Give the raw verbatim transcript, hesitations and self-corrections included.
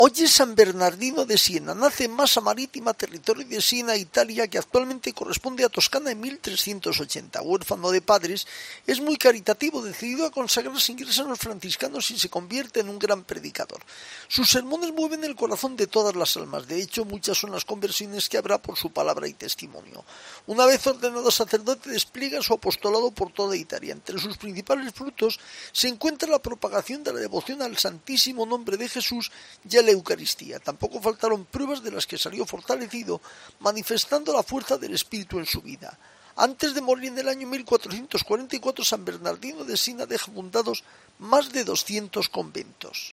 Hoy es San Bernardino de Siena, nace en Massa Marítima, territorio de Siena, Italia, que actualmente corresponde a Toscana en mil trescientos ochenta. Huérfano de padres, es muy caritativo, decidido a consagrarse, ingresa en los franciscanos y se convierte en un gran predicador. Sus sermones mueven el corazón de todas las almas, de hecho muchas son las conversiones que habrá por su palabra y testimonio. Una vez ordenado sacerdote, despliega su apostolado por toda Italia. Entre sus principales frutos se encuentra la propagación de la devoción al Santísimo Nombre de Jesús y a la Eucaristía. Tampoco faltaron pruebas de las que salió fortalecido, manifestando la fuerza del Espíritu en su vida. Antes de morir en el año mil cuatrocientos cuarenta y cuatro, San Bernardino de Siena deja fundados más de doscientos conventos.